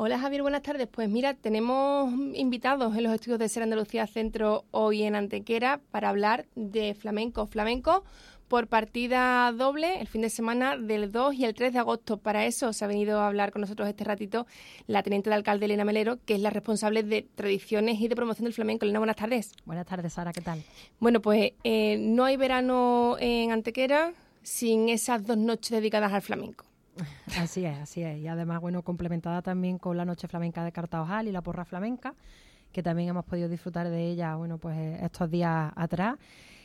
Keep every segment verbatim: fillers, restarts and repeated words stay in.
Hola Javier, buenas tardes. Pues mira, tenemos invitados en los estudios de Ser Andalucía Centro hoy en Antequera para hablar de flamenco. Flamenco por partida doble el fin de semana del dos y el tres de agosto. Para eso se ha venido a hablar con nosotros este ratito la teniente de alcalde Elena Melero, que es la responsable de tradiciones y de promoción del flamenco. Elena, buenas tardes. Buenas tardes, Sara, ¿qué tal? Bueno, pues eh, no hay verano en Antequera sin esas dos noches dedicadas al flamenco. Así es, así es. Y además, bueno, complementada también con la Noche Flamenca de Cartaojal y la Porra Flamenca, que también hemos podido disfrutar de ella, bueno, pues estos días atrás.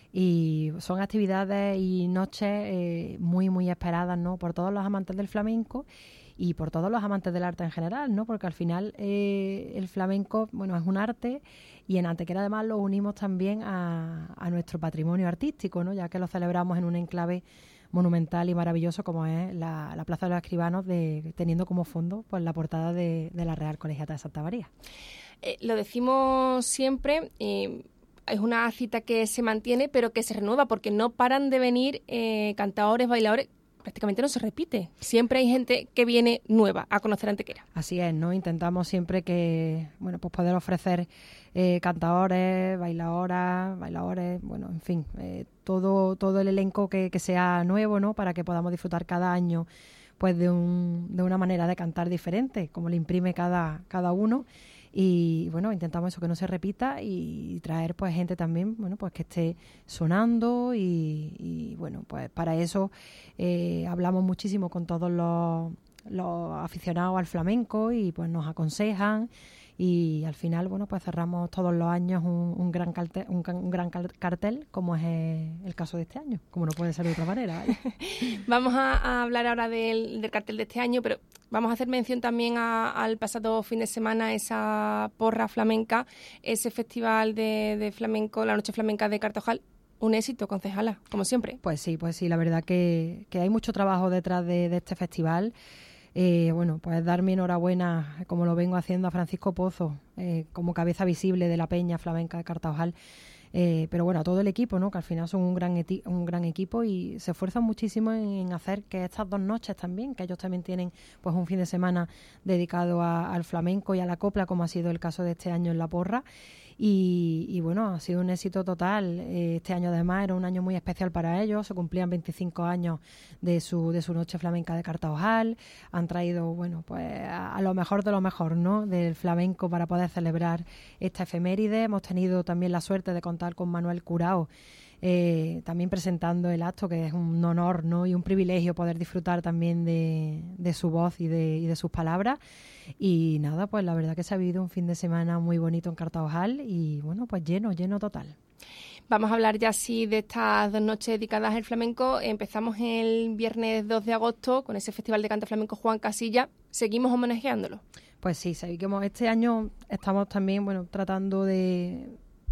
Y son actividades y noches eh, muy, muy esperadas, ¿no?, por todos los amantes del flamenco y por todos los amantes del arte en general, ¿no?, porque al final eh, el flamenco, bueno, es un arte y en Antequera además lo unimos también a, a nuestro patrimonio artístico, ¿no?, ya que lo celebramos en un enclave monumental y maravilloso como es la, la Plaza de los Escribanos, de, teniendo como fondo pues la portada de, de la Real Colegiata de Santa María. Eh, lo decimos siempre, eh, es una cita que se mantiene pero que se renueva porque no paran de venir eh, cantadores, bailadores. Prácticamente no se repite. Siempre hay gente que viene nueva a conocer Antequera. Así es, ¿no? Intentamos siempre que, bueno, pues poder ofrecer eh, cantadores, bailadoras, bailadores, bueno, en fin, eh, todo todo el elenco que, que sea nuevo, ¿no?, para que podamos disfrutar cada año pues de un de una manera de cantar diferente, como le imprime cada cada uno. Y bueno, intentamos eso, que no se repita, y traer pues gente también, bueno, pues que esté sonando y, y bueno, pues para eso eh, hablamos muchísimo con todos los, los aficionados al flamenco y pues nos aconsejan. Y al final, bueno, pues cerramos todos los años un, un gran cartel, un, un gran cartel, como es el caso de este año, como no puede ser de otra manera, ¿vale? Vamos a, a hablar ahora del, del cartel de este año, pero vamos a hacer mención también a, al pasado fin de semana, esa porra flamenca, ese festival de, de flamenco, la Noche Flamenca de Cartaojal. Un éxito, concejala, como siempre. Pues sí, pues sí, la verdad que, que hay mucho trabajo detrás de, de este festival. Eh, bueno, pues dar mi enhorabuena, como lo vengo haciendo, a Francisco Pozo, eh, como cabeza visible de la Peña Flamenca de Cartaojal. Eh, pero bueno, a todo el equipo, ¿no?, que al final son un gran eti- un gran equipo y se esfuerzan muchísimo en, en hacer que estas dos noches también, que ellos también tienen pues un fin de semana dedicado a, al flamenco y a la copla, como ha sido el caso de este año en La Porra. Y, y bueno, ha sido un éxito total. Eh, este año además era un año muy especial para ellos, se cumplían veinticinco años de su de su Noche Flamenca de Cartaojal. Han traído, bueno, pues a, a lo mejor de lo mejor, ¿no?, del flamenco para poder celebrar esta efeméride. Hemos tenido también la suerte de contar con Manuel Curao, eh, también presentando el acto, que es un honor, ¿no?, y un privilegio poder disfrutar también de, de su voz y de, y de sus palabras. Y nada, pues la verdad que se ha vivido un fin de semana muy bonito en Cartaojal y bueno, pues lleno, lleno total. Vamos a hablar ya sí de estas dos noches dedicadas al flamenco. Empezamos el viernes dos de agosto con ese Festival de Cante Flamenco Juan Casilla. ¿Seguimos homenajeándolo? Pues sí, seguimos. Este año estamos también, bueno, tratando de,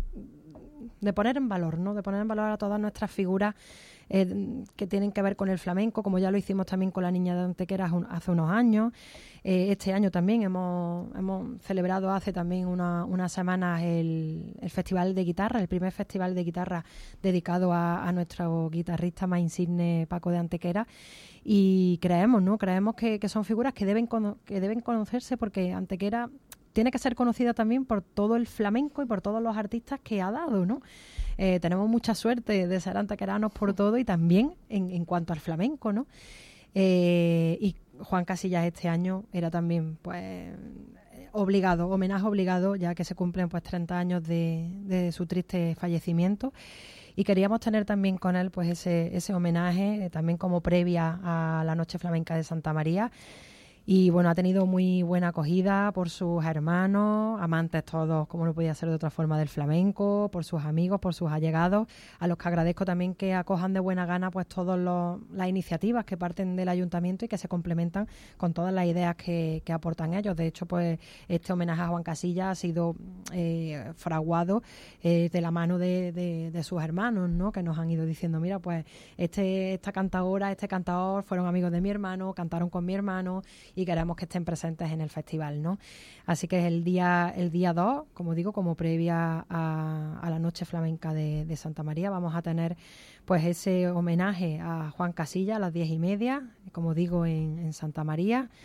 de poner en valor, ¿no?, de poner en valor a todas nuestras figuras Eh, que tienen que ver con el flamenco, como ya lo hicimos también con la Niña de Antequera hace unos años. Eh, este año también hemos, hemos celebrado hace también una, unas semanas el, el Festival de Guitarra, el primer Festival de Guitarra dedicado a, a nuestro guitarrista más insigne, Paco de Antequera. Y creemos, ¿no? Creemos que, que son figuras que deben, cono- que deben conocerse, porque Antequera tiene que ser conocida también por todo el flamenco y por todos los artistas que ha dado, ¿no? Eh, tenemos mucha suerte de ser antequeranos por todo y también en, en cuanto al flamenco, ¿no? Eh, y Juan Casillas este año era también, pues, obligado, homenaje obligado, ya que se cumplen pues treinta años de, de su triste fallecimiento. Y queríamos tener también con él pues ese, ese homenaje, eh, también como previa a la Noche Flamenca de Santa María. Y bueno, ha tenido muy buena acogida por sus hermanos, amantes todos, como no podía ser de otra forma, del flamenco, por sus amigos, por sus allegados, a los que agradezco también que acojan de buena gana pues todas las iniciativas que parten del ayuntamiento y que se complementan con todas las ideas que, que aportan ellos. De hecho, pues este homenaje a Juan Casillas ha sido eh, fraguado eh, de la mano de, de, de sus hermanos, ¿no?, que nos han ido diciendo, mira, pues este esta cantadora, este cantador fueron amigos de mi hermano, cantaron con mi hermano, y queremos que estén presentes en el festival, ¿no? Así que es el día el día dos, como digo, como previa a, a la Noche Flamenca de, de Santa María, vamos a tener pues ese homenaje a Juan Casillas a las diez y media, como digo, en, en Santa María.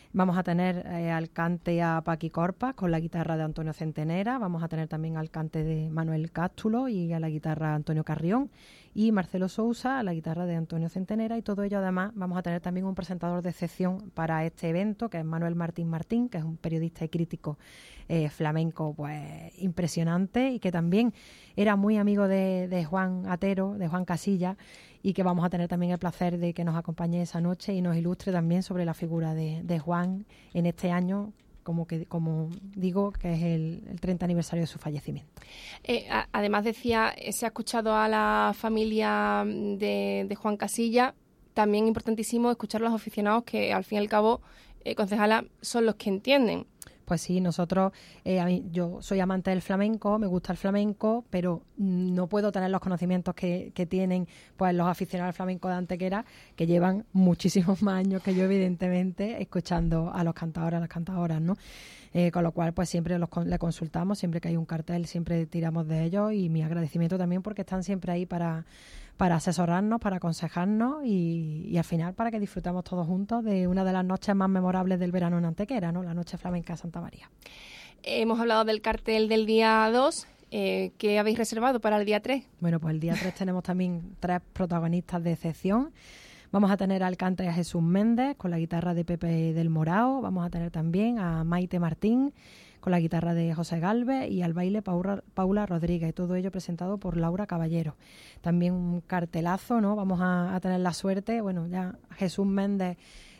Vamos a tener eh, al cante a Paqui Corpas con la guitarra de Antonio Centenera, vamos a tener también al cante de Manuel Cástulo y a la guitarra Antonio Carrión, y Marcelo Sousa a la guitarra de Antonio Centenera, y todo ello además vamos a tener también un presentador de excepción para este evento, que es Manuel Martín Martín, que es un periodista y crítico eh, flamenco pues impresionante, y que también era muy amigo de, de Juan Atero, de Juan Casilla, y que vamos a tener también el placer de que nos acompañe esa noche y nos ilustre también sobre la figura de, de Juan en este año, como que como digo, que es el, el treinta aniversario de su fallecimiento. Eh, a, además decía, se ha escuchado a la familia de, de Juan Casilla, también importantísimo escuchar a los aficionados que al fin y al cabo, eh, concejala, son los que entienden. Pues sí, nosotros, eh, a mí, yo soy amante del flamenco, me gusta el flamenco, pero no puedo tener los conocimientos que, que tienen pues los aficionados al flamenco de Antequera, que llevan muchísimos más años que yo, evidentemente, escuchando a los cantadores, a las cantadoras, ¿no? Eh, con lo cual, pues siempre los le consultamos, siempre que hay un cartel, siempre tiramos de ellos, y mi agradecimiento también porque están siempre ahí para... para asesorarnos, para aconsejarnos y, y al final para que disfrutemos todos juntos de una de las noches más memorables del verano en Antequera, ¿no? La Noche Flamenca de Santa María. Hemos hablado del cartel del día dos. Eh, ¿Qué habéis reservado para el día tres? Bueno, pues el día tres tenemos también tres protagonistas de excepción. Vamos a tener al cante a Jesús Méndez con la guitarra de Pepe del Morao. Vamos a tener también a Maite Martín con la guitarra de José Galvez, y al baile Paula, Paula Rodríguez, todo ello presentado por Laura Caballero. También un cartelazo, ¿no? Vamos a, a tener la suerte, bueno, ya Jesús Méndez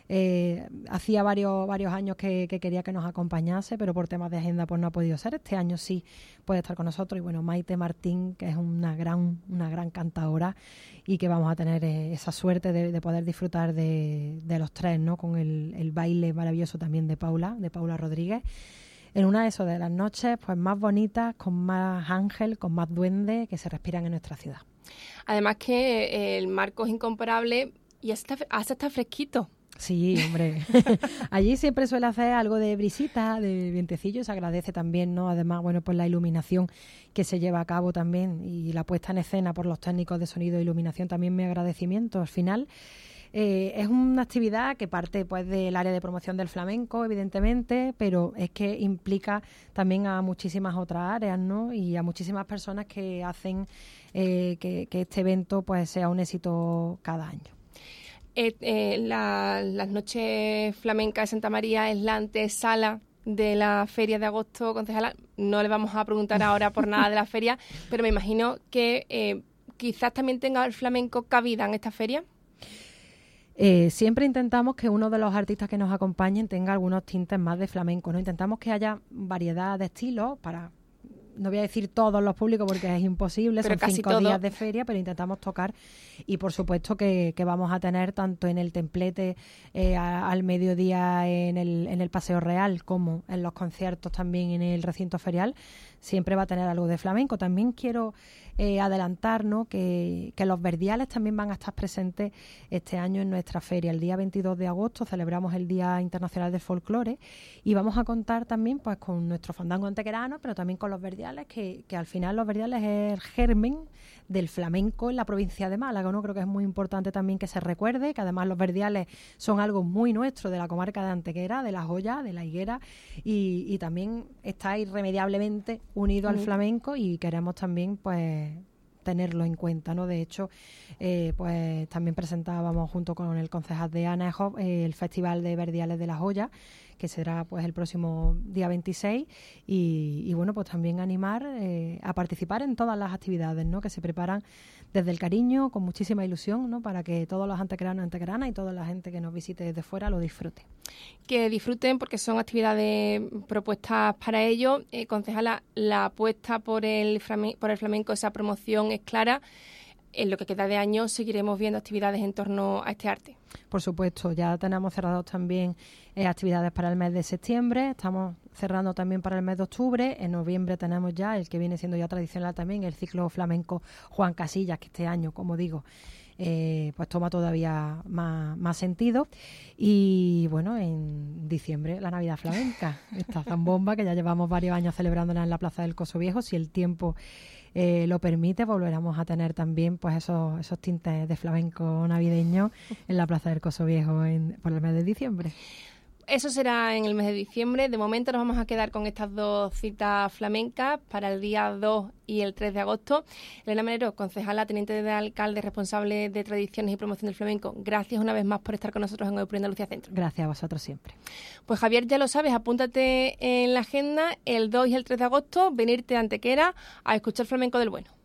eh, hacía varios varios años que, que quería que nos acompañase, pero por temas de agenda pues no ha podido ser. Este año sí puede estar con nosotros, y bueno, Maite Martín, que es una gran una gran cantadora, y que vamos a tener eh, esa suerte de, de poder disfrutar de, de los tres, ¿no? Con el, el baile maravilloso también de Paula, de Paula Rodríguez, en una de eso de las noches pues más bonitas, con más ángel, con más duende que se respiran en nuestra ciudad. Además que el marco es incomparable y hasta hace está fresquito. Sí, hombre. Allí siempre suele hacer algo de brisita, de vientecillo, se agradece también, ¿no? Además, bueno, pues la iluminación que se lleva a cabo también, y la puesta en escena por los técnicos de sonido e iluminación, también mi agradecimiento. Al final, Eh, es una actividad que parte pues del área de promoción del flamenco, evidentemente, pero es que implica también a muchísimas otras áreas, ¿no? Y a muchísimas personas que hacen eh, que, que este evento pues sea un éxito cada año. Eh, eh, la, las noches flamencas de Santa María es la antesala de la feria de agosto, concejala. No le vamos a preguntar ahora por nada de la feria, pero me imagino que eh, quizás también tenga el flamenco cabida en esta feria. Eh, siempre intentamos que uno de los artistas que nos acompañen tenga algunos tintes más de flamenco, ¿no? Intentamos que haya variedad de estilos para, no voy a decir todos los públicos porque es imposible, pero son cinco todo. días de feria, pero intentamos tocar, y por supuesto que, que vamos a tener tanto en el templete eh, a, al mediodía en el, en el Paseo Real, como en los conciertos también en el recinto ferial, siempre va a tener algo de flamenco. También quiero eh, adelantar, ¿no? que, que los verdiales también van a estar presentes este año en nuestra feria. El día veintidós de agosto celebramos el Día Internacional del Folclore, y vamos a contar también pues con nuestro fandango antequerano, pero también con los verdiales, que, que al final los verdiales es el germen del flamenco en la provincia de Málaga, ¿no? Creo que es muy importante también que se recuerde que además los verdiales son algo muy nuestro de la comarca de Antequera, de La Joya, de La Higuera, y, y también está irremediablemente unido mm. al flamenco, y queremos también pues tenerlo en cuenta, ¿no? De hecho, eh, pues también presentábamos junto con el concejal de Anejo eh, el Festival de Verdiales de La Joya, que será pues el próximo día veintiséis, y, y bueno, pues también animar eh, a participar en todas las actividades, ¿no? Que se preparan desde el cariño, con muchísima ilusión, ¿no? Para que todos los antequeranos y antequeranas y toda la gente que nos visite desde fuera lo disfrute. Que disfruten, porque son actividades propuestas para ello. Eh, concejala, la apuesta por el, flame- por el flamenco, esa promoción es clara. En lo que queda de año seguiremos viendo actividades en torno a este arte. Por supuesto, ya tenemos cerrados también eh, actividades para el mes de septiembre, estamos cerrando también para el mes de octubre, en noviembre tenemos ya el que viene siendo ya tradicional también, el ciclo flamenco Juan Casillas, que este año, como digo, eh, pues toma todavía más, más sentido. Y bueno, en diciembre la Navidad Flamenca, esta zambomba que ya llevamos varios años celebrándola en la Plaza del Coso Viejo. Si el tiempo Eh, lo permite, volveremos a tener también pues esos, esos tintes de flamenco navideño en la Plaza del Coso Viejo en, por el mes de diciembre. eso será en el mes de diciembre. De momento nos vamos a quedar con estas dos citas flamencas para el día dos y el tres de agosto. Elena Melero, concejala, teniente de alcalde, responsable de tradiciones y promoción del flamenco, gracias una vez más por estar con nosotros en Hoy por Andalucía Centro. Gracias a vosotros siempre. Pues Javier, ya lo sabes, apúntate en la agenda el dos y el tres de agosto, venirte a Antequera a escuchar flamenco del bueno.